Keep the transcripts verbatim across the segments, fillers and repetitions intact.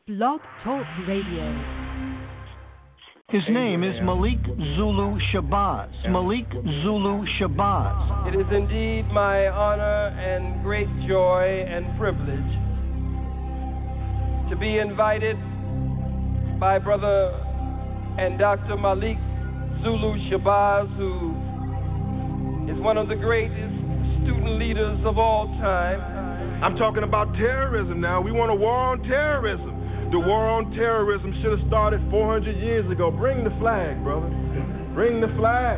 Blog Talk Radio. His name is Malik Zulu Shabazz. Malik Zulu Shabazz. It is indeed my honor and great joy and privilege to be invited by Brother and Doctor Malik Zulu Shabazz, who is one of the greatest student leaders of all time. I'm talking about terrorism now. We want a war on terrorism. The war on terrorism should have started four hundred years ago. Bring the flag, brother. Bring the flag.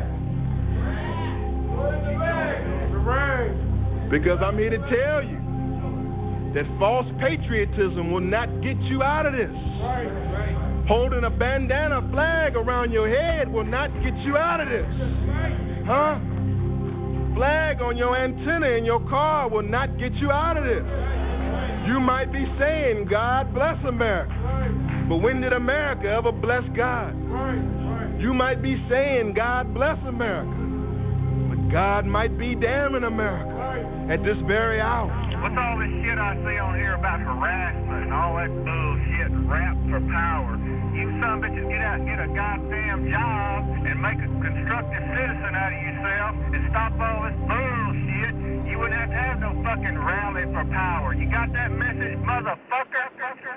Because I'm here to tell you that false patriotism will not get you out of this. Holding a bandana flag around your head will not get you out of this. Huh? Flag on your antenna in your car will not get you out of this. You might be saying, God bless America. But when did America ever bless God? You might be saying, God bless America. But God might be damning America at this very hour. What's all this shit I see on here about harassment and all that bullshit, rap for power? You son of bitches get out, get a goddamn job and make a constructive citizen out of yourself and stop all this bullshit. You wouldn't have to have no fucking rally for power. You got that message, motherfucker?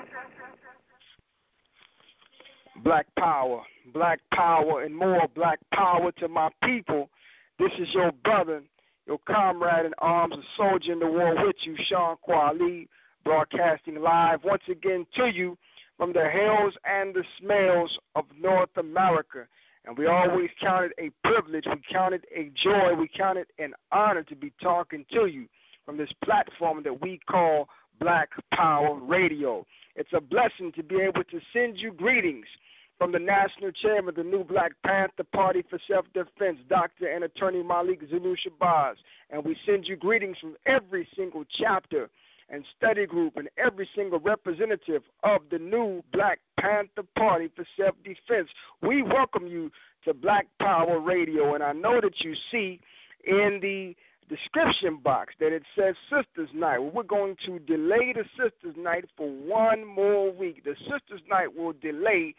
Black power, black power, and more black power to my people. This is your brother, your comrade in arms, a soldier in the war with you, Sean Kwali, broadcasting live once again to you from the hills and the smells of North America. And we always counted a privilege, we counted a joy, we counted an honor to be talking to you from this platform that we call Black Power Radio. It's a blessing to be able to send you greetings from the National Chairman of the New Black Panther Party for Self-Defense, Doctor and Attorney Malik Zulu Shabazz. And we send you greetings from every single chapter and study group and every single representative of the New Black Panther Party for Self-Defense. We welcome you to Black Power Radio, and I know that you see in the description box that it says Sisters Night. Well, we're going to delay the Sisters Night for one more week. The Sisters Night will delay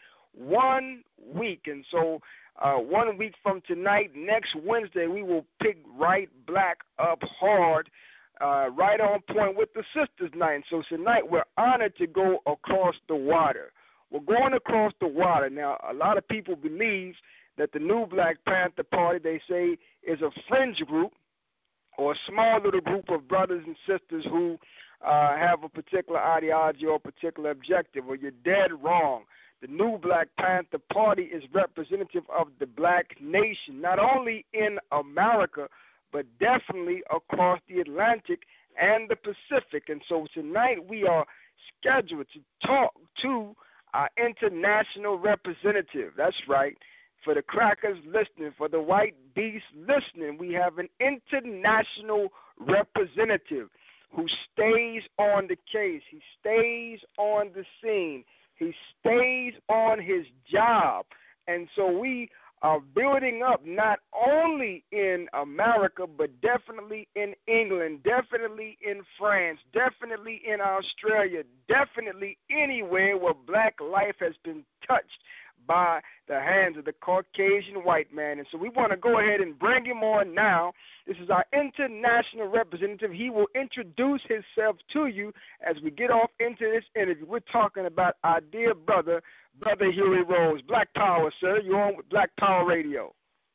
one week, and so uh, one week from tonight, next Wednesday, we will pick right black up hard, uh, right on point with the Sisters Night. And so tonight, we're honored to go across the water. We're going across the water. Now, a lot of people believe that the New Black Panther Party, they say, is a fringe group or a small little group of brothers and sisters who uh, have a particular ideology or a particular objective. Well, you're dead wrong. The New Black Panther Party is representative of the black nation, not only in America, but definitely across the Atlantic and the Pacific. And so tonight we are scheduled to talk to our international representative. That's right. For the crackers listening, for the white beast listening, we have an international representative who stays on the case. He stays on the scene. He stays on his job. And so we are building up not only in America, but definitely in England, definitely in France, definitely in Australia, definitely anywhere where black life has been touched by the hands of the Caucasian white man. And so we want to go ahead and bring him on now. This is our international representative. He will introduce himself to you as we get off into this interview. We're talking about our dear brother, Brother Huey Rose. Black Power, sir. You're on with Black Power Radio.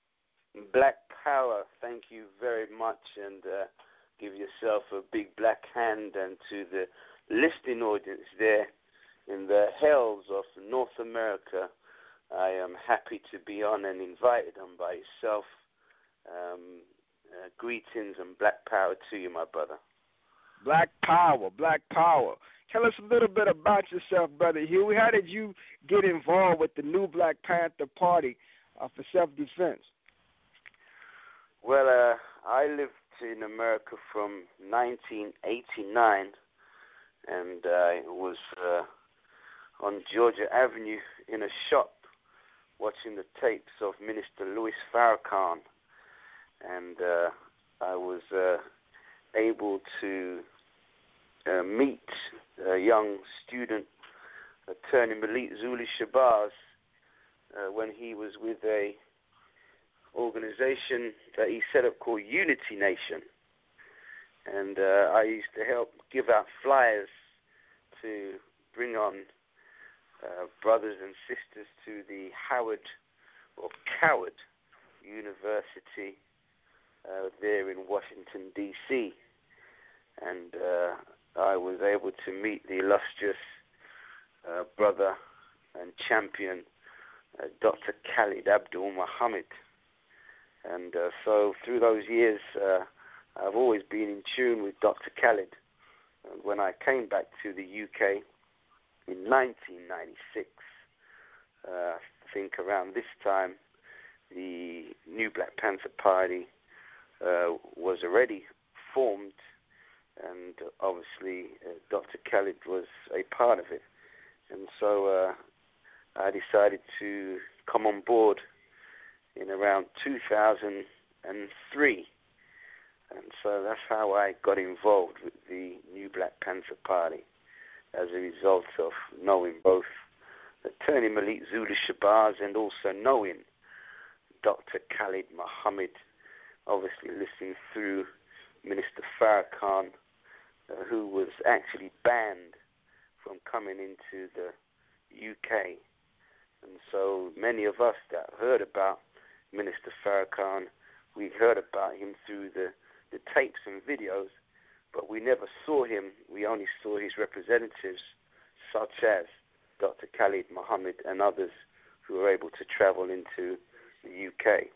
Black Power, thank you very much, and uh, give yourself a big black hand, and to the listening audience there in the hells of North America, I am happy to be on and invited on by yourself. Um, uh, greetings and black power to you, my brother. Black Power, Black Power. Tell us a little bit about yourself, Brother Huey. How did you get involved with the New Black Panther Party uh, for self-defense? Well, uh, I lived in America from nineteen eighty-nine, and I was uh, on Georgia Avenue in a shop watching the tapes of Minister Louis Farrakhan, and uh, I was uh, able to uh, meet a young student Attorney Malik Zulu Shabazz uh, when he was with a organization that he set up called Unity Nation. And uh, I used to help give out flyers to bring on uh, brothers and sisters to the Howard or Coward University uh, there in Washington, D C And uh, I was able to meet the illustrious uh, brother and champion, uh, Doctor Khalid Abdul Muhammad. And uh, so through those years, uh, I've always been in tune with Doctor Khalid. And when I came back to the U K in nineteen ninety-six, uh, I think around this time, the New Black Panther Party uh, was already formed, and obviously uh, Doctor Khalid was a part of it. And so uh, I decided to come on board in around two thousand three. And so that's how I got involved with the New Black Panther Party, as a result of knowing both Attorney Malik Zulu Shabazz and also knowing Doctor Khalid Muhammad, obviously listening through Minister Farrakhan, uh, who was actually banned from coming into the U K. And so many of us that heard about Minister Farrakhan, we heard about him through the, the tapes and videos, but we never saw him. We only saw his representatives, such as Doctor Khalid Muhammad and others who were able to travel into the U K.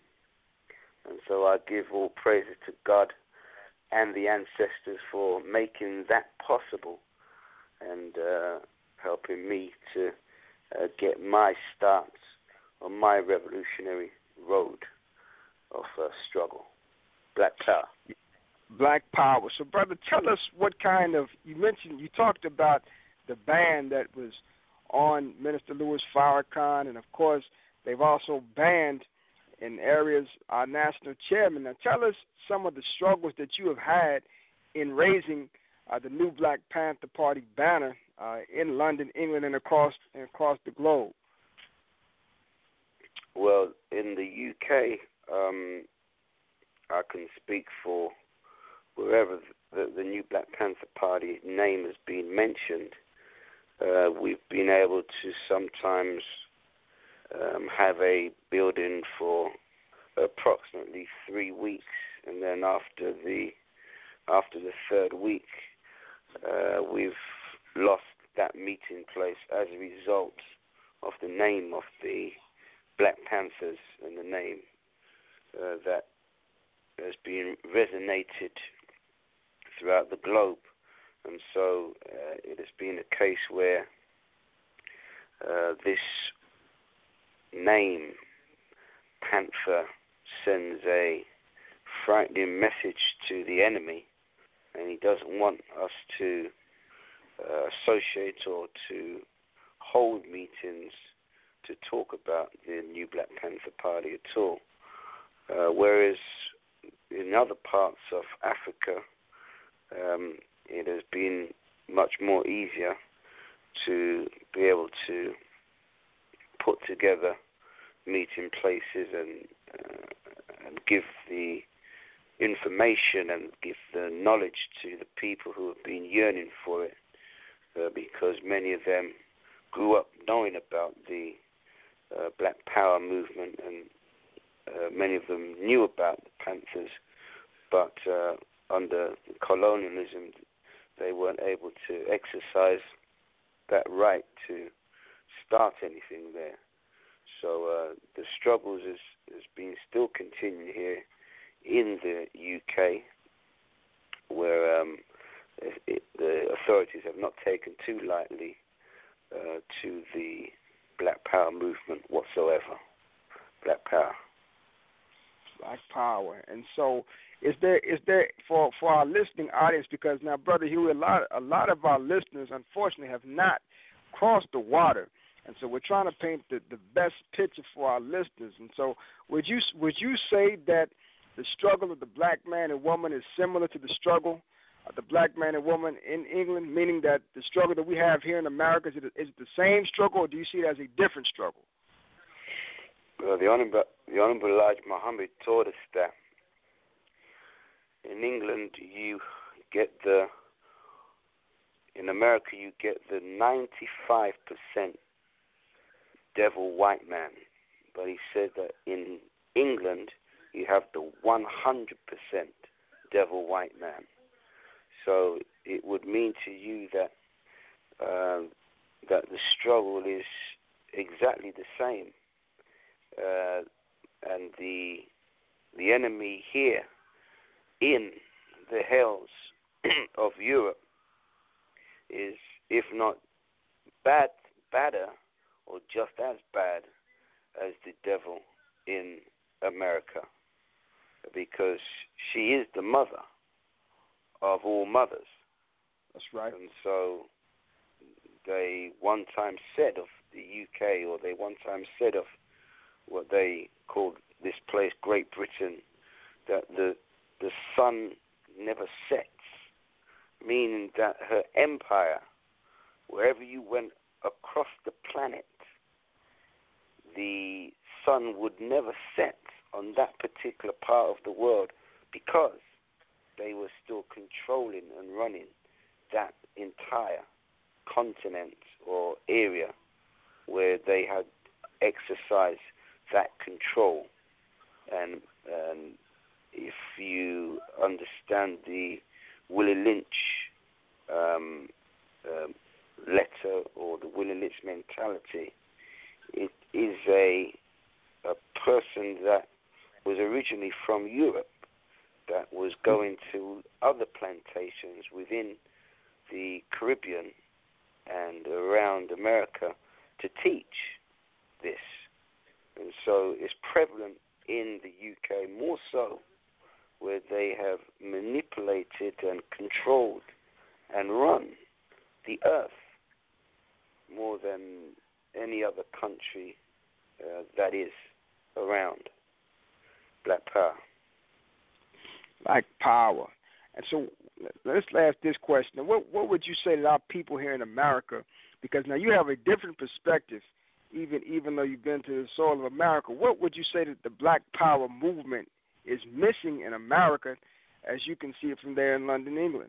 And so I give all praises to God and the ancestors for making that possible and uh, helping me to uh, get my start on my revolutionary road of uh, struggle. Black Power. Black Power. So, brother, tell us what kind of, you mentioned, you talked about the ban that was on Minister Louis Farrakhan, and of course, they've also banned in areas our national chairman. Now, tell us some of the struggles that you have had in raising uh, the New Black Panther Party banner uh, in London, England, and across and across the globe. Well, in the U K, um, I can speak for wherever the, the New Black Panther Party name has been mentioned. Uh, we've been able to sometimes um, have a building for approximately three weeks, and then after the after the third week, uh, we've lost that meeting place as a result of the name of the Black Panthers and the name uh, that has been resonated throughout the globe. And so uh, it has been a case where uh, this name, Panther, sends a frightening message to the enemy, and he doesn't want us to uh, associate or to hold meetings to talk about the New Black Panther Party at all. Uh, whereas in other parts of Africa, um, it has been much more easier to be able to put together meeting places and uh, and give the information and give the knowledge to the people who have been yearning for it, uh, because many of them grew up knowing about the uh, Black Power movement, and uh, many of them knew about the Panthers, but uh, under colonialism they weren't able to exercise that right to start anything there. So uh, the struggles has, has been still continuing here in the U K, where um, it, it, the authorities have not taken too lightly uh, to the Black Power movement whatsoever. Black Power. Black Power. And so is there is there for, for our listening audience, because now, Brother Huey, a lot a lot of our listeners unfortunately have not crossed the water. And so we're trying to paint the, the best picture for our listeners. And so would you would you say that the struggle of the black man and woman is similar to the struggle the black man and woman in England, meaning that the struggle that we have here in America, is it, is it the same struggle, or do you see it as a different struggle? Well, the Honorable, the Honorable Elijah Muhammad taught us that in England you get the, in America you get the ninety-five percent devil white man. But he said that in England you have the one hundred percent devil white man. So it would mean to you that uh, that the struggle is exactly the same, uh, and the the enemy here in the hells of Europe is, if not bad, badder, or just as bad as the devil in America, because she is the mother of all mothers. That's right. And so they one time said of the U K, or they one time said of what they called this place, Great Britain, that the the sun never sets, meaning that her empire, wherever you went across the planet, the sun would never set on that particular part of the world, because they were still controlling and running that entire continent or area where they had exercised that control. And, and if you understand the Willie Lynch um, um, letter, or the Willie Lynch mentality, it is a, a person that was originally from Europe, that was going to other plantations within the Caribbean and around America to teach this. And so it's prevalent in the U K more so, where they have manipulated and controlled and run the earth more than any other country uh, that is around. Black power. Black power. And so let's ask this question. What what would you say to our people here in America? Because now you have a different perspective, even even though you've been to the soil of America. What would you say that the Black Power movement is missing in America, as you can see it from there in London, England?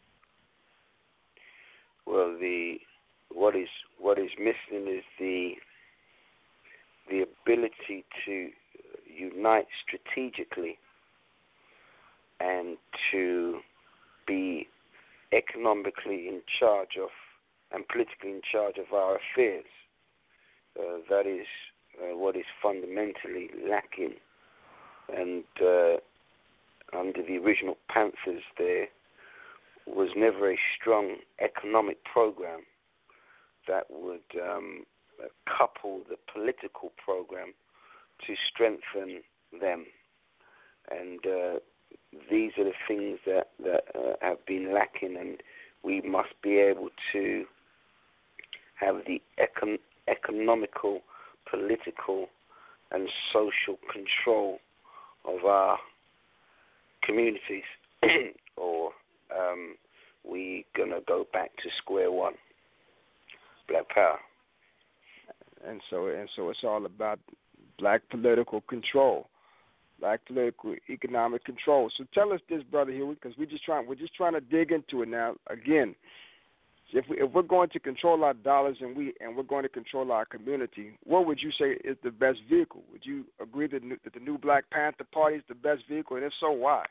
Well, the what is what is missing is the the ability to unite strategically and to be economically in charge of and politically in charge of our affairs. Uh, that is uh, what is fundamentally lacking. And uh, under the original Panthers, there was never a strong economic program that would um, couple the political program to strengthen them. And uh, these are the things that, that uh, have been lacking, and we must be able to have the econ- economical, political, and social control of our communities, or um, we're going to go back to square one. Black power. And so and so it's all about black political control, black political economic control. So tell us this, Brother Huey, because we just trying we're just trying to dig into it now. Again, if we if we're going to control our dollars and we and we're going to control our community, what would you say is the best vehicle? Would you agree that, that the new Black Panther Party is the best vehicle, and if so, why?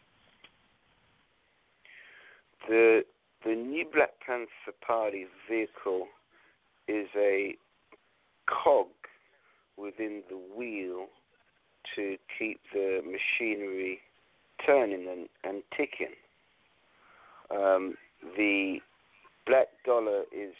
The the new Black Panther Party vehicle is a cog within the wheel to keep the machinery turning and, and ticking. Um, the black dollar is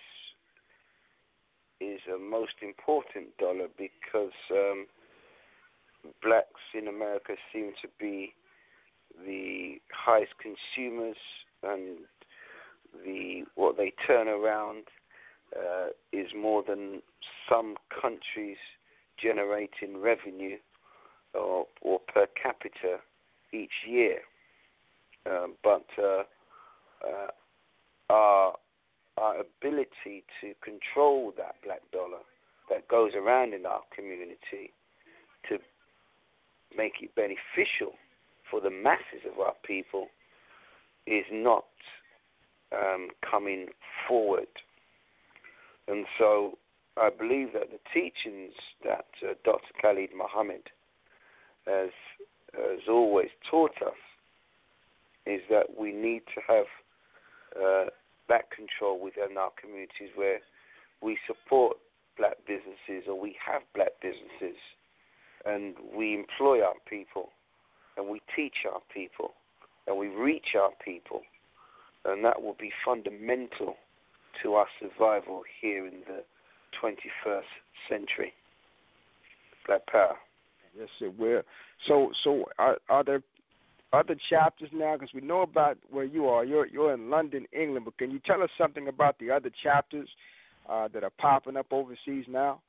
is a most important dollar because um, blacks in America seem to be the highest consumers, and the what they turn around uh, is more than some countries generating revenue or, or per capita each year. Uh, but uh, uh, our our ability to control that black dollar that goes around in our community to make it beneficial for the masses of our people is not um, coming forward. And so I believe that the teachings that uh, Doctor Khalid Muhammad has, has always taught us is that we need to have uh, black control within our communities where we support black businesses or we have black businesses and we employ our people and we teach our people and we reach our people, and that will be fundamental to our survival here in the twenty-first century. Black power. Yes, it will. So, so are, are there other chapters now? Because we know about where you are. You're you're in London, England. But can you tell us something about the other chapters uh, that are popping up overseas now?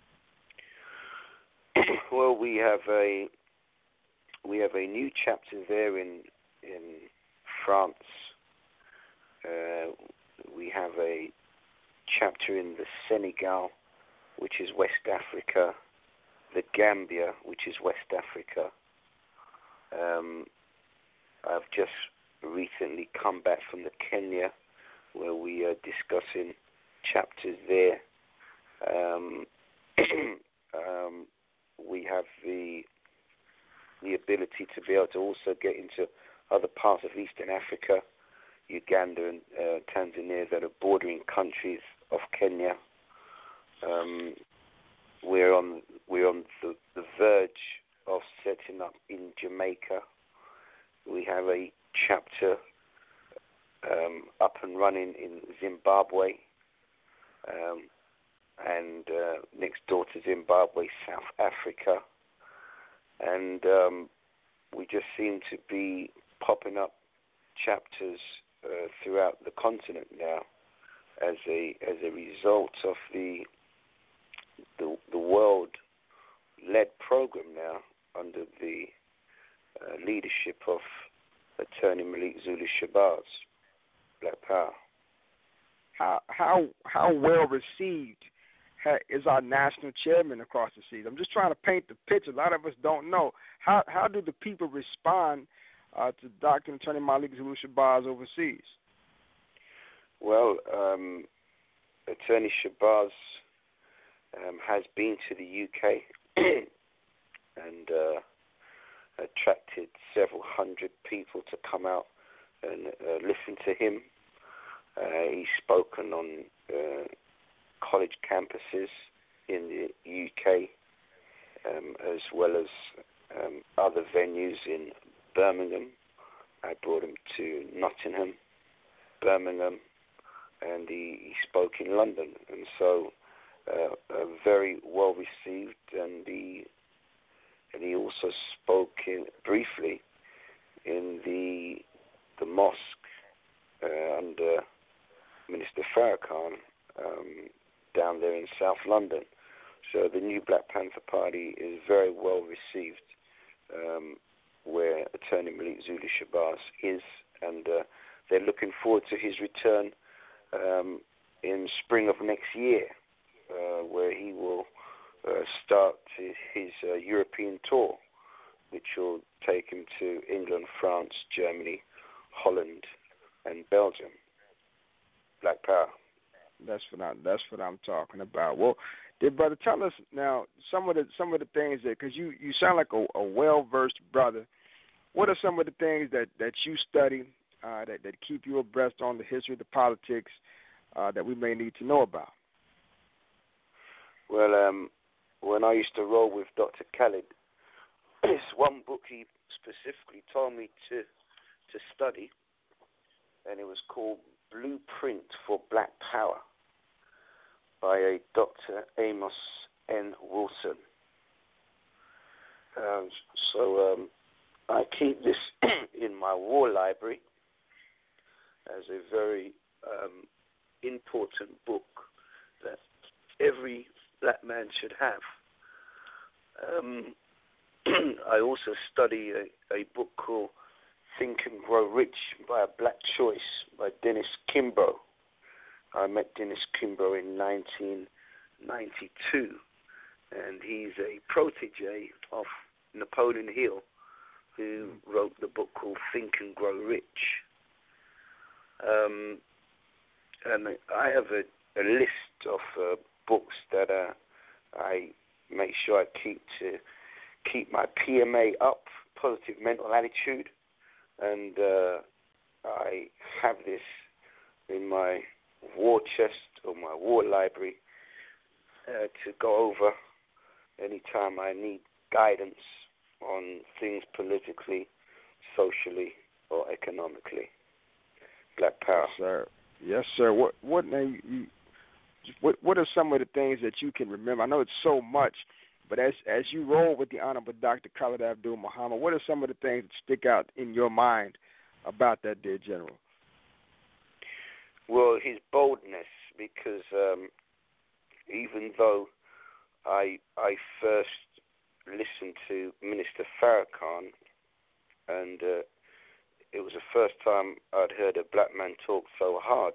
Well, we have a we have a new chapter there in in France. Uh, we have a chapter in the Senegal, which is West Africa, the Gambia, which is West Africa. Um, I've just recently come back from the Kenya, where we are discussing chapters there. Um, um, we have the the ability to be able to also get into other parts of Eastern Africa, Uganda and uh, Tanzania, that are bordering countries of Kenya. Um, we're on we're on the, the verge of setting up in Jamaica. We have a chapter um, up and running in Zimbabwe, um, and uh, next door to Zimbabwe, South Africa, and um, we just seem to be popping up chapters uh, throughout the continent now, as a as a result of the the, the world-led program now under the uh, leadership of Attorney Malik Zulu Shabazz, Black Power. How how how well received ha, is our national chairman across the seas? I'm just trying to paint the picture. A lot of us don't know. How how do the people respond uh, to Doctor Attorney Malik Zulu Shabazz overseas? Well, um, Attorney Shabazz um, has been to the U K and uh, attracted several hundred people to come out and uh, listen to him. Uh, he's spoken on uh, college campuses in the U K, um, as well as um, other venues in Birmingham. I brought him to Nottingham, Birmingham, and he, he spoke in London. And so uh, uh, very well received, and he, and he also spoke in, briefly in the, the mosque uh, under Minister Farrakhan um, down there in South London. So the new Black Panther Party is very well received um, where Attorney Malik Zulu Shabazz is, and uh, they're looking forward to his return um, in spring of next year, uh, where he will uh, start his uh, European tour, which will take him to England, France, Germany, Holland, and Belgium. Black Power. That's what I, that's what I'm talking about. Well, dear brother, tell us now some of the some of the things that, because you, you sound like a, a well versed brother. What are some of the things that, that you study uh, that that keep you abreast on the history, the politics uh, that we may need to know about? Well, um, when I used to roll with Doctor Khalid, this one book he specifically told me to to study, and it was called Blueprint for Black Power by a Doctor Amos N. Wilson. Um, so um, I keep this in my war library as a very um, important book that every black man should have. Um, I also study a, a book called Think and Grow Rich by a Black Choice by Dennis Kimbro. I met Dennis Kimbro in nineteen ninety-two, and he's a protege of Napoleon Hill, who wrote the book called Think and Grow Rich. Um, and I have a, a list of uh, books that uh, I make sure I keep to keep my P M A up, positive mental attitude, and uh, I have this in my war chest or my war library uh, to go over anytime I need guidance on things politically, socially, or economically. Black Power. Yes, sir. Yes, sir. What what now you, you what what are some of the things that you can remember? I know it's so much, but as as you roll with the Honorable Doctor Khalid Abdul Muhammad, what are some of the things that stick out in your mind about that dear general? Well, his boldness, because um, even though I I first listened to Minister Farrakhan, and uh, it was the first time I'd heard a black man talk so hard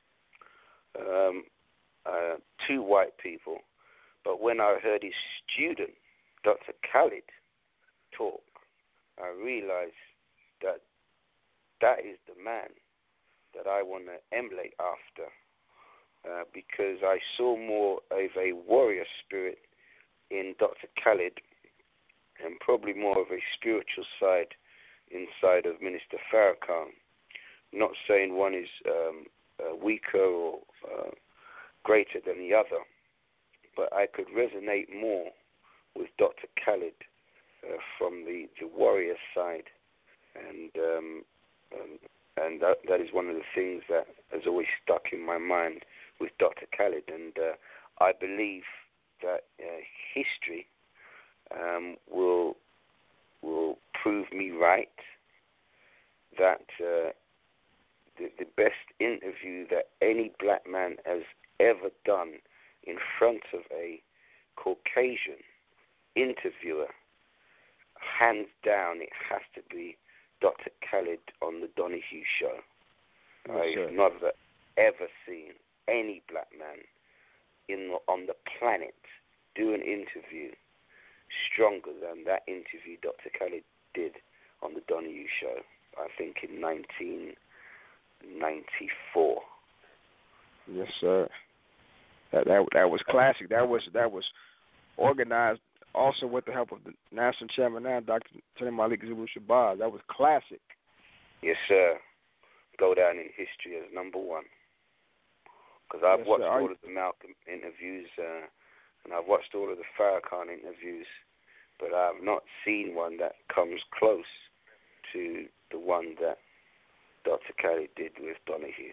um, uh, to white people. But when I heard his student, Doctor Khalid, talk, I realized that that is the man that I want to emulate after, uh, because I saw more of a warrior spirit in Doctor Khalid and probably more of a spiritual side inside of Minister Farrakhan. Not saying one is um, uh, weaker or uh, greater than the other, but I could resonate more with Doctor Khalid uh, from the, the warrior side, and um, um, and that, that is one of the things that has always stuck in my mind with Doctor Khalid, and uh, I believe that uh, history um, will will prove me right, that uh, the, the best interview that any black man has ever done in front of a Caucasian interviewer, hands down, it has to be Doctor Khalid on the Donahue Show. Yes, I've never ever seen any black man in the, on the planet do an interview stronger than that interview Doctor Khalid did on the Donahue Show, I think in nineteen ninety-four. Yes, sir. That that that was classic. That was that was organized also with the help of the national chairman now, Doctor Tony Malik Zulu Shabazz. That was classic. Yes, sir. Go down in history as number one. Because I've yes, watched sir. all you... of the Malcolm interviews, uh, and I've watched all of the Farrakhan interviews, but I've not seen one that comes close to the one that Doctor Khalid did with Donahue.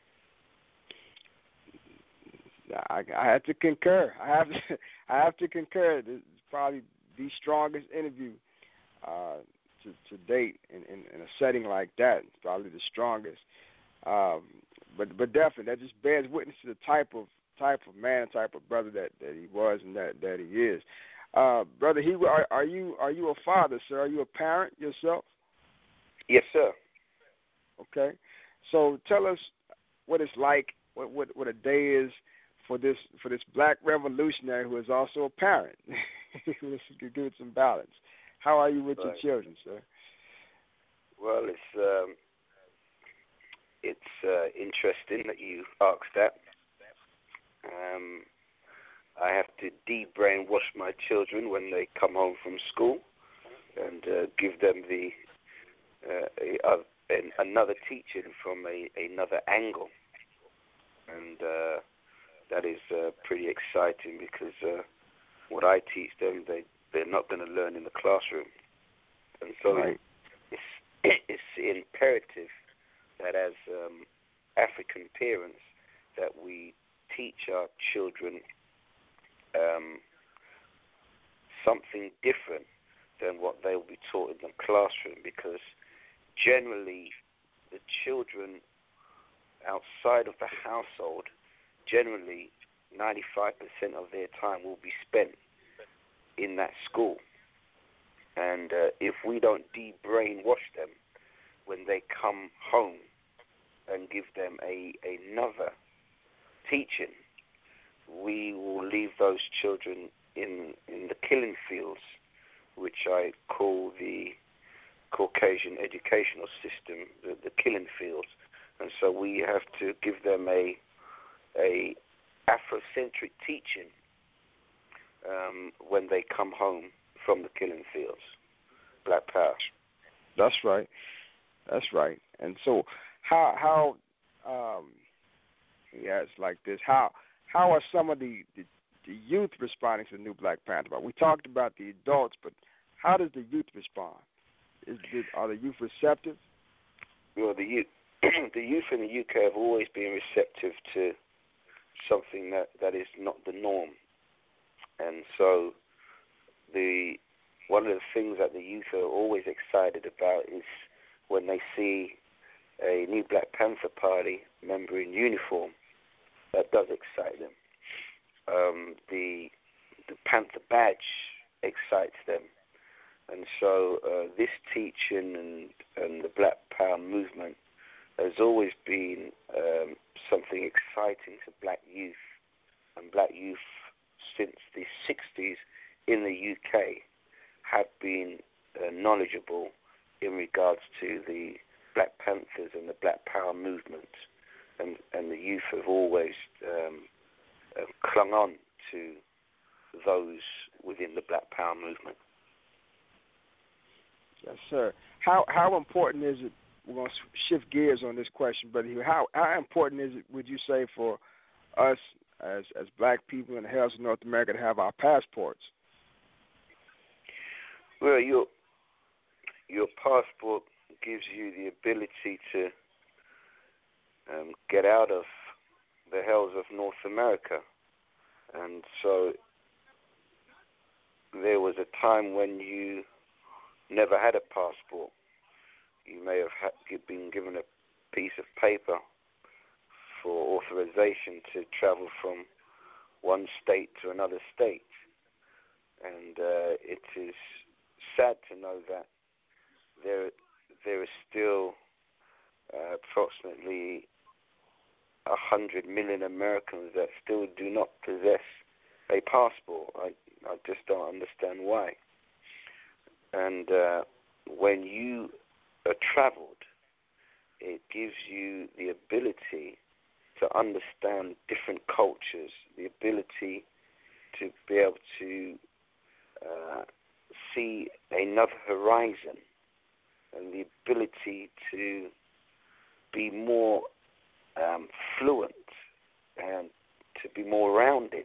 I, I have to concur. I have to, I have to concur. This is probably the strongest interview uh, to, to date in, in, in a setting like that. It's probably the strongest. Um, but but definitely that just bears witness to the type of type of man, type of brother that, that he was and that, that he is. Uh, brother, he are, are you are you a father, sir? Are you a parent yourself? Yes, sir. Okay. So tell us what it's like, what what, what a day is for this for this black revolutionary who is also a parent. Let's give it some balance. How are you with right. your children, sir? Well, it's um, it's uh, interesting that you asked that. Um, I have to de-brainwash my children when they come home from school and uh, give them the uh, a, a, an, another teaching from a, another angle, and uh, that is uh, pretty exciting because uh, what I teach them, they they're not going to learn in the classroom, and so right. it's it's imperative that as um, African parents that we teach our children um, something different than what they will be taught in the classroom, because generally the children outside of the household, generally ninety-five percent of their time will be spent in that school. And uh, if we don't de-brainwash them when they come home and give them a another teaching, we will leave those children in in the killing fields, which I call the Caucasian educational system, the, the killing fields. And so we have to give them a a Afrocentric teaching um, when they come home from the killing fields. Black power. That's right. That's right. And so, how how um, yeah, it's like this. How how are some of the, the the youth responding to the new Black Panther? We talked about the adults, but how does the youth respond? Is the, are the youth receptive? Well, the youth the youth in the U K have always been receptive to something that, that is not the norm, and so the one of the things that the youth are always excited about is when they see a new Black Panther Party member in uniform. That does excite them. Um, the the Panther badge excites them, and so uh, this teaching and and the Black Power movement has always been um, something exciting to Black youth, and Black youth since the sixties in the U K have been uh, knowledgeable in regards to the Black Panthers and the Black Power movement, and, and the youth have always um, uh, clung on to those within the Black Power movement. Yes, sir. How how important is it? We're going to shift gears on this question, but how how important is it, would you say, for us as as Black people in the hills of North America to have our passports? Well, your your passport gives you the ability to um, get out of the hells of North America, and so there was a time when you never had a passport. You may have ha- been given a piece of paper for authorization to travel from one state to another state, and uh, it is sad to know that there there is still uh, approximately a hundred million Americans that still do not possess a passport. I I just don't understand why. And uh, when you are traveled, it gives you the ability to understand different cultures, the ability to be able to uh, see another horizon, and the ability to be more um, fluent and to be more rounded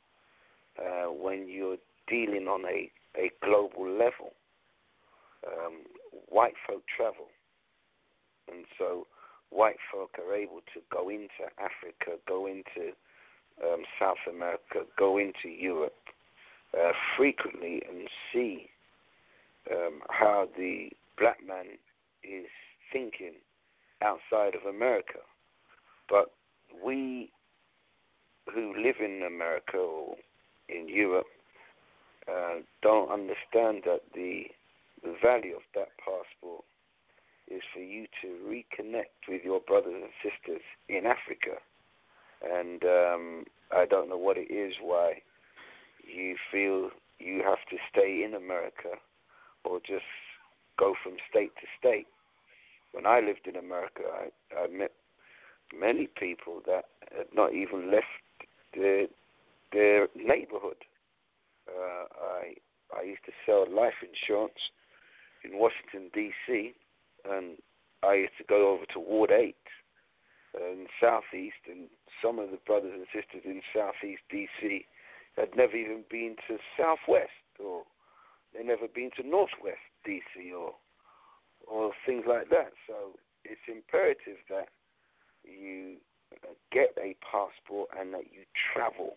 uh, when you're dealing on a, a global level. Um, white folk travel, and so white folk are able to go into Africa, go into um, South America, go into Europe uh, frequently and see um, how the black man is thinking outside of America. But we who live in America or in Europe uh, don't understand that the the value of that passport is for you to reconnect with your brothers and sisters in Africa. And um, I don't know what it is why you feel you have to stay in America or just go from state to state. When I lived in America, I, I met many people that had not even left their, their neighborhood. Uh, I I used to sell life insurance in Washington, D C, and I used to go over to Ward eight in Southeast, and some of the brothers and sisters in Southeast D C had never even been to Southwest, or they'd never been to Northwest D C, or or things like that. So it's imperative that you get a passport and that you travel.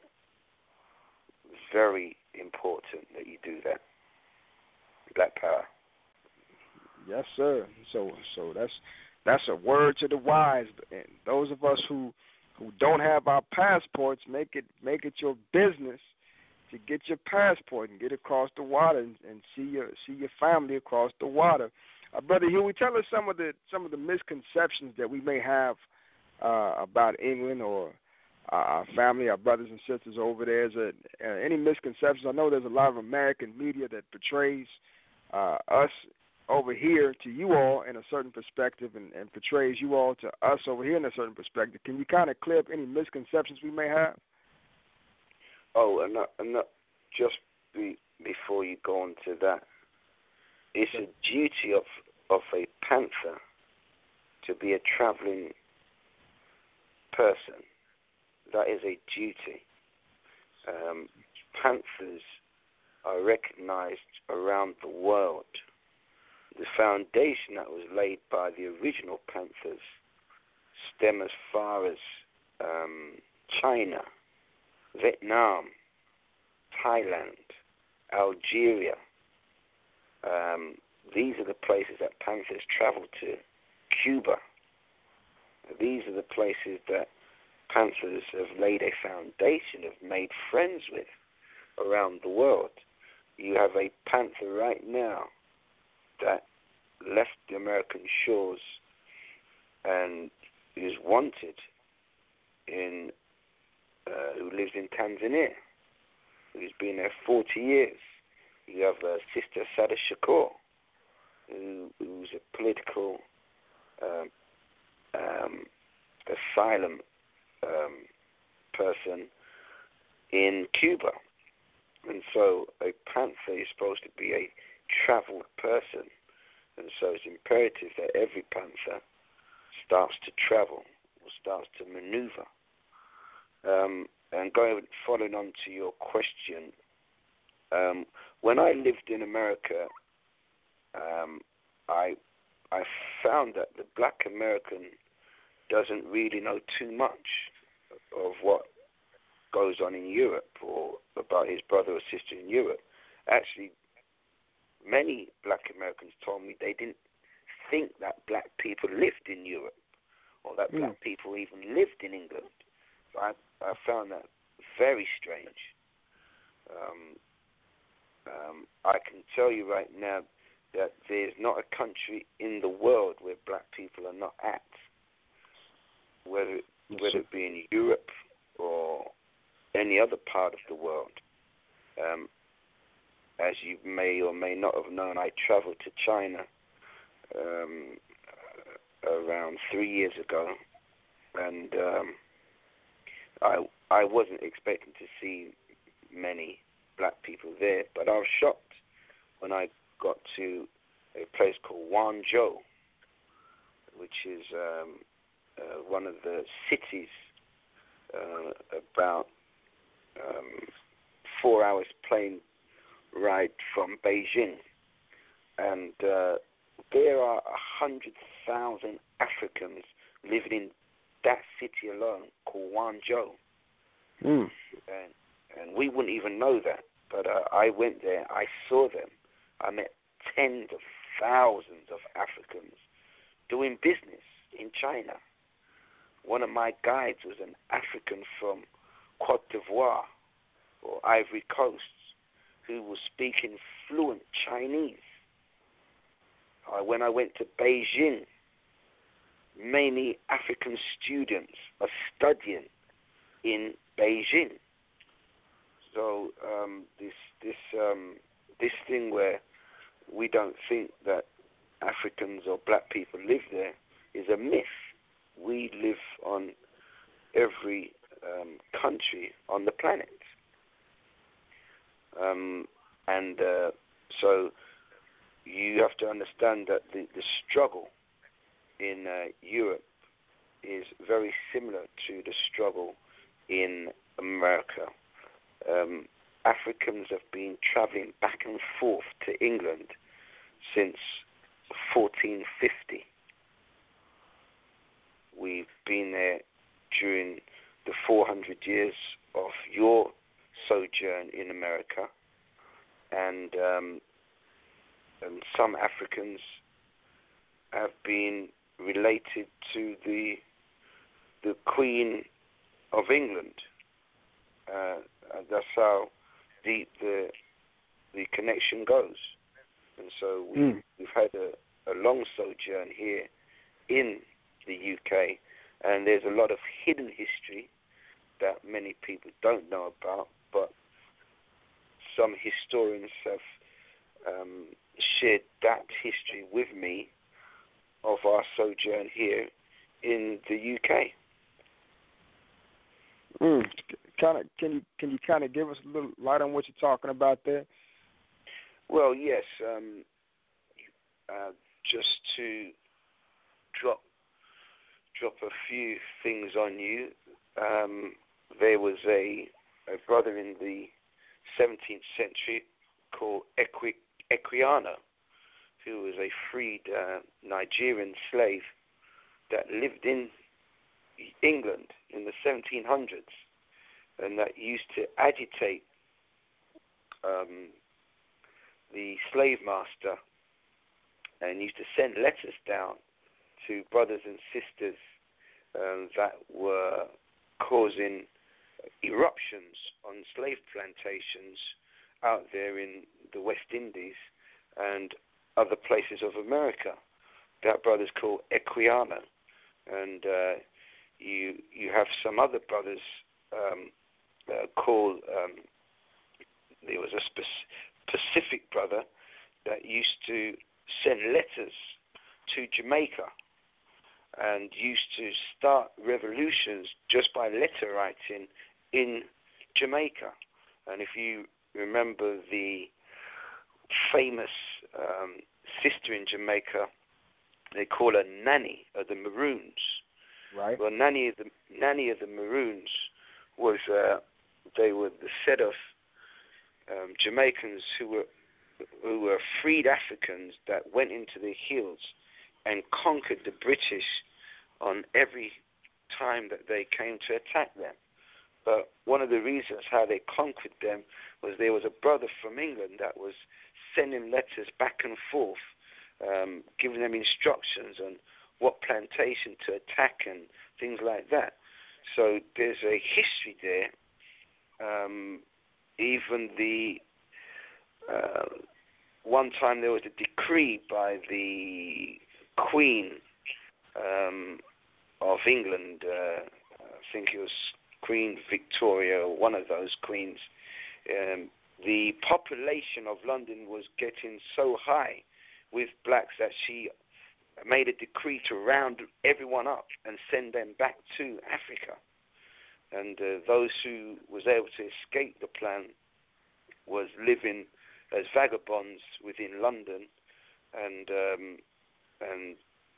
It's very important that you do that. Black power. Yes, sir. So, so that's that's a word to the wise. And those of us who who don't have our passports, make it make it your business to get your passport and get across the water and, and see your see your family across the water. Uh, Brother Huey, tell us some of the some of the misconceptions that we may have uh, about England or uh, our family, our brothers and sisters over there. Is there uh, any misconceptions? I know there's a lot of American media that portrays uh, us over here to you all in a certain perspective and, and portrays you all to us over here in a certain perspective. Can you kind of clear up any misconceptions we may have? Oh, and not, and not just be, before you go on to that, it's a duty of, of a panther to be a traveling person. That is a duty. Um, panthers are recognized around the world. The foundation that was laid by the original panthers stem as far as um, China, Vietnam, Thailand, Algeria. Um, these are the places that panthers travel to. Cuba. These are the places that panthers have laid a foundation, have made friends with around the world. You have a panther right now that left the American shores and is wanted in, uh, who lives in Tanzania, who's been there forty years. You have uh, Sister Sada Shakur, who, who's a political um, um, asylum um, person in Cuba. And so a panther is supposed to be a traveled person. And so it's imperative that every panther starts to travel or starts to maneuver. Um, and going, following on to your question, um, when I lived in America, um, I I found that the black American doesn't really know too much of what goes on in Europe or about his brother or sister in Europe. Actually, many black Americans told me they didn't think that black people lived in Europe or that black mm. people even lived in England. So I, I found that very strange. Um, um, I can tell you right now that there's not a country in the world where black people are not at, whether it, whether it be in Europe or any other part of the world. Um, as you may or may not have known, I traveled to China um, around three years ago, and um, I I wasn't expecting to see many black people there, but I was shocked when I got to a place called Guangzhou, which is um, uh, one of the cities uh, about um, four hours plane ride from Beijing, and uh, there are a hundred thousand Africans living in that city alone called Guangzhou, mm. and and we wouldn't even know that. But uh, I went there, I saw them, I met tens of thousands of Africans doing business in China. One of my guides was an African from Cote d'Ivoire or Ivory Coast who was speaking fluent Chinese. Uh, when I went to Beijing, many African students are studying in Beijing. So um, this this um, this thing where we don't think that Africans or black people live there is a myth. We live on every um, country on the planet. Um, and uh, so you have to understand that the, the struggle in uh, Europe is very similar to the struggle in America. Um, Africans have been traveling back and forth to England since fourteen fifty. We've been there during the four hundred years of your sojourn in America, and, um, and some Africans have been related to the the Queen of England. Uh, that's how deep the the connection goes, and so we, mm. we've had a, a long sojourn here in the U K, and there's a lot of hidden history that many people don't know about, but some historians have um, shared that history with me of our sojourn here in the U K. Mm. Kind of, can you can you kind of give us a little light on what you're talking about there? Well, yes. Um, uh, just to drop drop a few things on you. Um, there was a, a brother in the seventeenth century called Equi, Equiano, who was a freed uh, Nigerian slave that lived in England in the seventeen hundreds, and that used to agitate um, the slave master and used to send letters down to brothers and sisters um, that were causing eruptions on slave plantations out there in the West Indies and other places of America. That brother's called Equiano, and uh, you you have some other brothers um, uh, called. Um, there was a spe- Pacific brother that used to send letters to Jamaica and used to start revolutions just by letter writing in Jamaica. And if you remember the famous um, sister in Jamaica, they call her Nanny of the Maroons. Right. Well, Nanny of the Nanny of the Maroons was uh, they were the set of um, Jamaicans who were who were freed Africans that went into the hills and conquered the British on every time that they came to attack them. But one of the reasons how they conquered them was there was a brother from England that was sending letters back and forth, um, giving them instructions on what plantation to attack and things like that. So there's a history there. Um, even the uh, one time there was a decree by the Queen um, of England, uh, I think it was Queen Victoria, or one of those queens. Um, the population of London was getting so high with blacks that she made a decree to round everyone up and send them back to Africa. And uh, those who was able to escape the plan was living as vagabonds within London, and um, and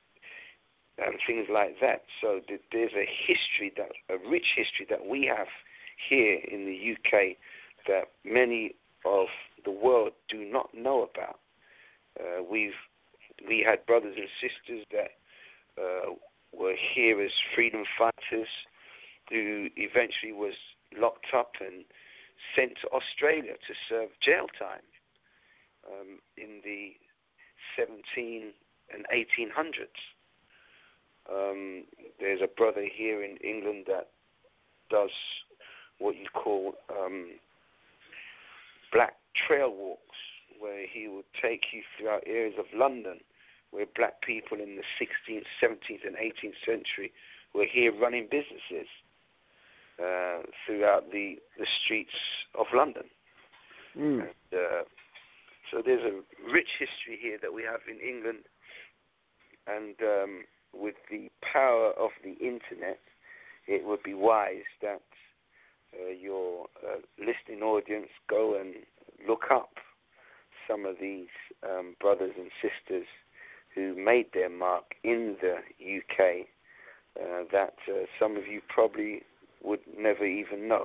and things like that. So th- there's a history, that a rich history that we have here in the U K that many of the world do not know about. Uh, we've we had brothers and sisters that uh, were here as freedom fighters, who eventually was locked up and sent to Australia to serve jail time um, in the seventeen and eighteen hundreds. Um, there's a brother here in England that does what you call um, black trail walks, where he would take you throughout areas of London where black people in the sixteenth, seventeenth and eighteenth century were here running businesses uh, throughout the, the streets of London. Mm. And, uh, so there's a rich history here that we have in England, and um, with the power of the internet, it would be wise that uh, your uh, listening audience go and look up some of these um, brothers and sisters who made their mark in the U K uh, that uh, some of you probably would never even know.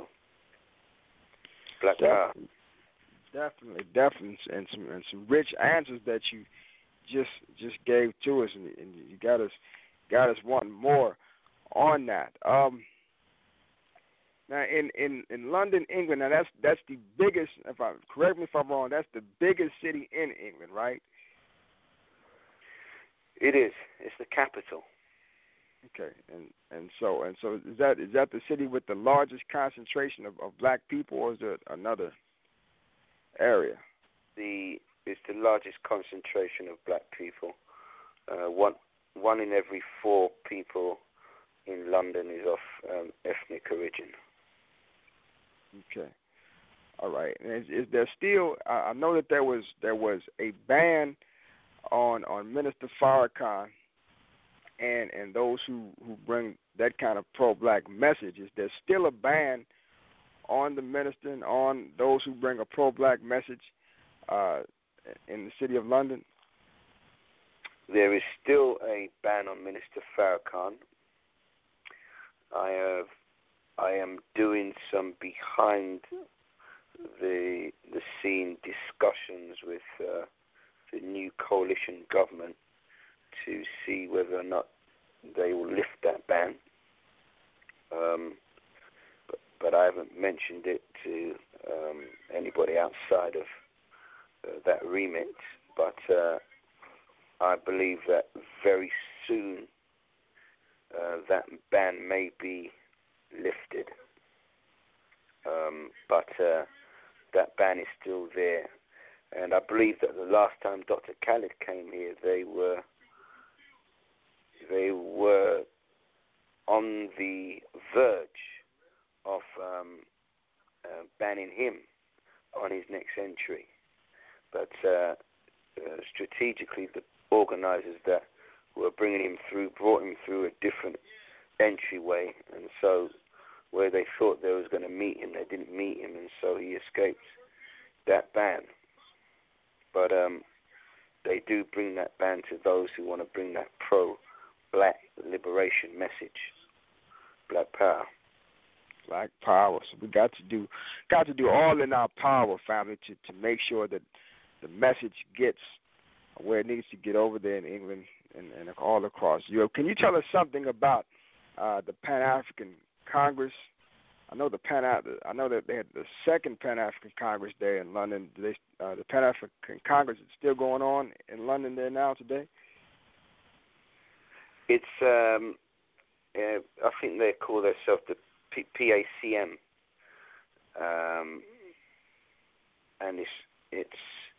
Black Power. Definitely, definitely, and some and some rich answers that you just just gave to us, and, and you got us got us wanting more on that. Um, now, in, in, in London, England, now that's that's the biggest. If I correct me if I'm wrong, that's the biggest city in England, right? It is. It's the capital. Okay, and and so and so is that is that the city with the largest concentration of, of black people, or is there another area? The it's the largest concentration of black people. uh, one one in every four people in London is of um, ethnic origin. Okay. All right. And is, is there still? I know that there was there was a ban on on Minister Farrakhan and and those who, who bring that kind of pro-black message. Is there still a ban on the minister and on those who bring a pro-black message uh, in the city of London? There is still a ban on Minister Farrakhan. I have, I am doing some behind the the scene discussions with uh, the new coalition government to see whether or not they will lift that ban. Um, but, but I haven't mentioned it to um, anybody outside of uh, that remit. But uh, I believe that very soon uh, that ban may be lifted. Um, but uh, that ban is still there. And I believe that the last time Doctor Khaled came here, they were they were on the verge of um, uh, banning him on his next entry. But uh, uh, strategically, the organizers that were bringing him through brought him through a different entryway, and so where they thought they was going to meet him, they didn't meet him, and so he escaped that ban. But um, they do bring that ban to those who want to bring that pro-black liberation message, Black Power. Black Power. So we got to do, got to do all in our power, family, to, to make sure that the message gets where it needs to get over there in England and, and all across Europe. Can you tell us something about uh, the Pan-African Congress? I know the Pan. I know that they had the second Pan-African Congress there in London. Do they, uh, the Pan-African Congress is still going on in London there now today? It's. Um, uh, I think they call themselves the P- PACM, um, and it's it's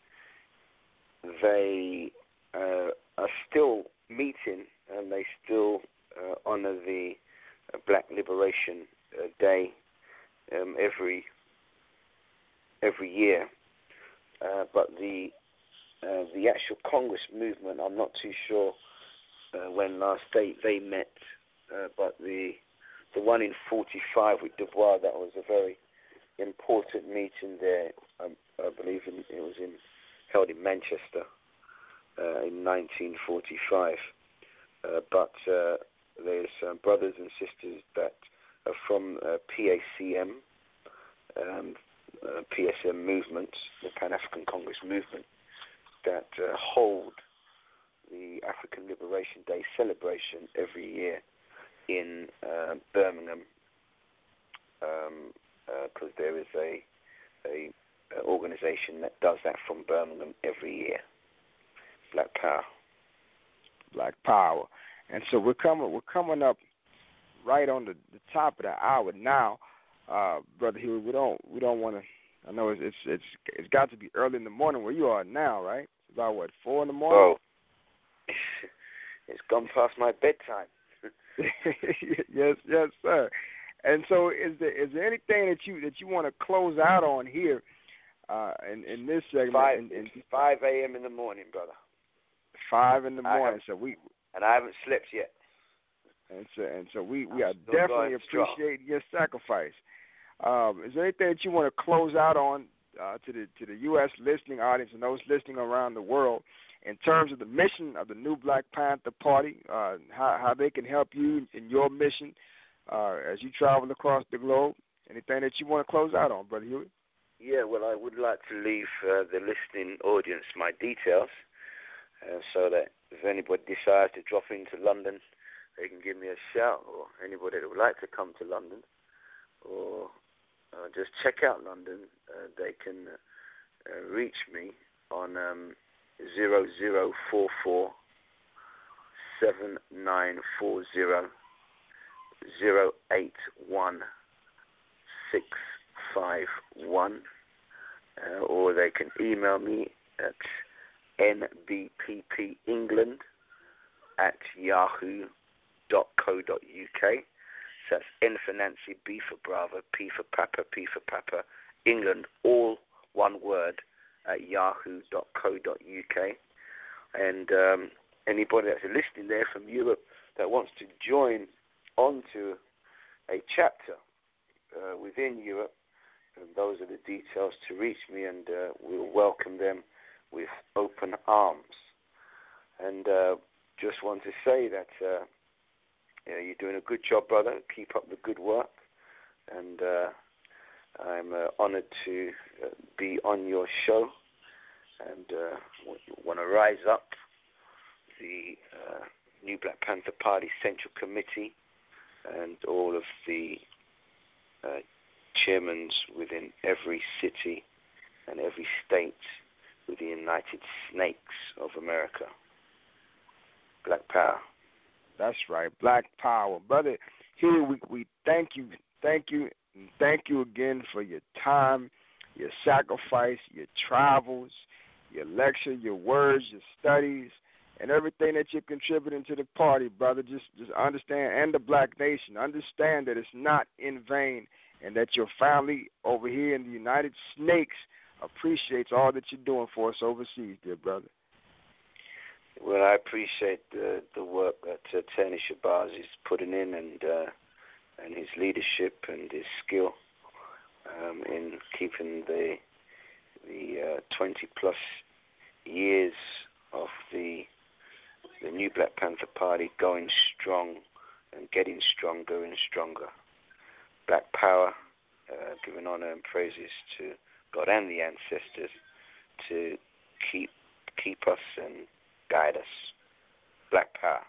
they uh, are still meeting, and they still uh, honor the uh, Black Liberation uh, Day um, every every year. Uh, but the uh, the actual Congress movement, I'm not too sure uh, when last they they met. Uh, but the the one in forty-five with Dubois, that was a very important meeting there. I, I believe in, it was in held in Manchester uh, in nineteen forty-five. Uh, but uh, there's um, brothers and sisters that are from uh, PACM, um, uh, P S M movement, the Pan-African Congress movement, that uh, hold the African Liberation Day celebration every year in uh, Birmingham, because um, uh, there is a, a, a organization that does that from Birmingham every year. Black Power. Black Power. And so we're coming we're coming up right on the, the top of the hour now, uh, Brother Huey. We don't we don't want to. I know it's, it's it's it's got to be early in the morning where you are now, right? It's about what, four in the morning? Oh, it's gone past my bedtime. yes, yes, sir. And so, is there is there anything that you that you want to close out on here uh, in in this segment? Five, in, in, five a.m. in the morning, brother. Five in the morning. So we and I haven't slept yet. And so and so we we are definitely appreciating your sacrifice. Um, is there anything that you want to close out on uh, to the to the U S listening audience and those listening around the world in terms of the mission of the New Black Panther Party, uh, how, how they can help you in your mission uh, as you travel across the globe? Anything that you want to close out on, Brother Huey? Yeah, well, I would like to leave uh, the listening audience my details uh, so that if anybody decides to drop into London, they can give me a shout, or anybody that would like to come to London or uh, just check out London, uh, they can uh, reach me on um, zero zero four four seven nine four zero zero eight one six five one, uh, or they can email me at n b p p england at yahoo dot co dot uk. So that's N for Nancy, B for Bravo, P for Papa, P for Papa, England, all one word, at yahoo dot co dot uk. And um, anybody that's listening there from Europe that wants to join onto a chapter uh, within Europe, and those are the details to reach me, and uh, we'll welcome them with open arms. And uh, just want to say that uh, you know, you're doing a good job, brother. Keep up the good work. And uh, I'm uh, honored to uh, be on your show, and uh, want to rise up the uh, New Black Panther Party Central Committee and all of the uh, chairmen within every city and every state with the United Snakes of America. Black Power. That's right, Black Power. Brother, here we, we thank you, thank you, and thank you again for your time, your sacrifice, your travels, your lecture, your words, your studies, and everything that you're contributing to the party, brother. Just just understand, and the Black Nation, understand that it's not in vain, and that your family over here in the United Snakes appreciates all that you're doing for us overseas, dear brother. Well, I appreciate the the work that uh, Tony Shabazz is putting in, and uh, and his leadership and his skill um, in keeping the the uh, twenty plus years of the the New Black Panther Party going strong and getting stronger and stronger. Black Power, uh, giving honor and praises to God and the ancestors to keep keep us and guide us. Black Power.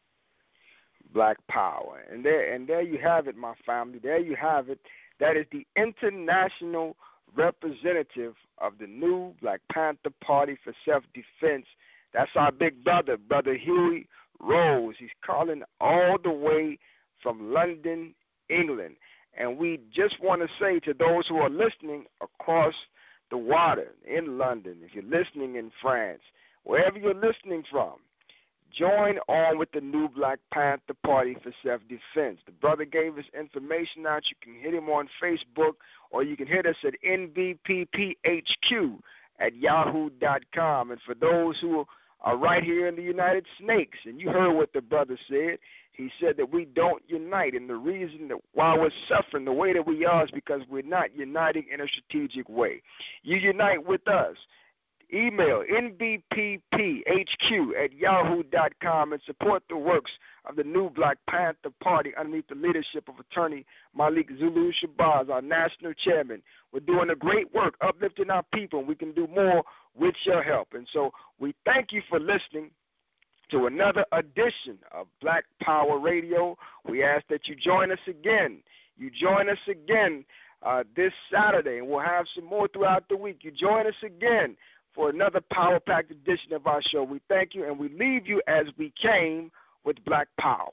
Black Power. And there and there you have it, my family. There you have it. That is the international representative of the New Black Panther Party for Self-Defense. That's our big brother, Brother Huey Rose. He's calling all the way from London, England. And we just want to say to those who are listening across the water in London, if you're listening in France, wherever you're listening from, join on with the New Black Panther Party for Self-Defense. The brother gave us information out. You can hit him on Facebook, or you can hit us at N B P P H Q at yahoo dot com. And for those who are right here in the United Snakes, and you heard what the brother said, he said that we don't unite, and the reason that why we're suffering the way that we are is because we're not uniting in a strategic way. You unite with us. Email N B P P H Q at yahoo dot com and support the works of the New Black Panther Party underneath the leadership of Attorney Malik Zulu Shabazz, our national chairman. We're doing a great work, uplifting our people, and we can do more with your help. And so we thank you for listening to another edition of Black Power Radio. We ask that you join us again. You join us again uh, this Saturday, and we'll have some more throughout the week. You join us again for another power-packed edition of our show. We thank you, and we leave you as we came with Black Power.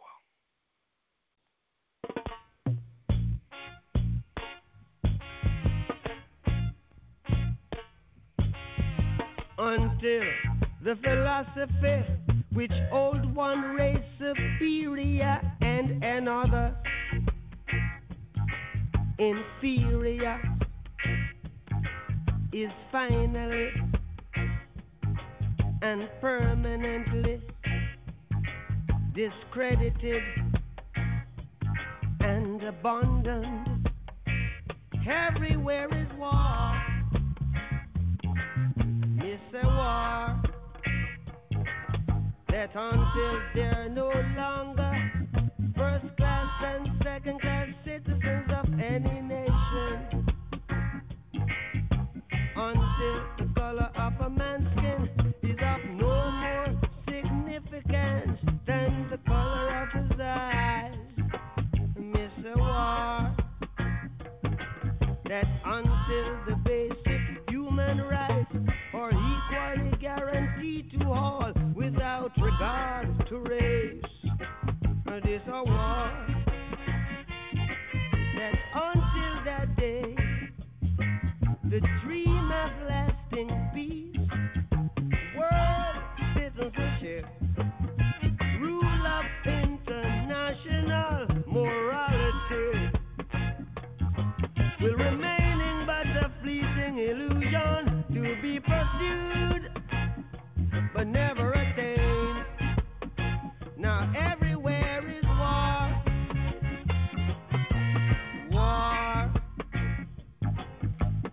Until the philosophy which old one race superior and another inferior is finally and permanently discredited and abandoned. Everywhere is war. It's a war that until they're no longer first class and second class citizens of any nation, until the color of a man's skin is of no more significance than the color of his eyes. Miss a war that until the basic human rights are equally guaranteed to all without regard to race. This a war that until that day the dream of lasting peace, world citizenship, rule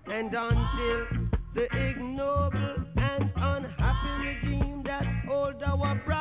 And until the ignoble and unhappy regime that hold our brother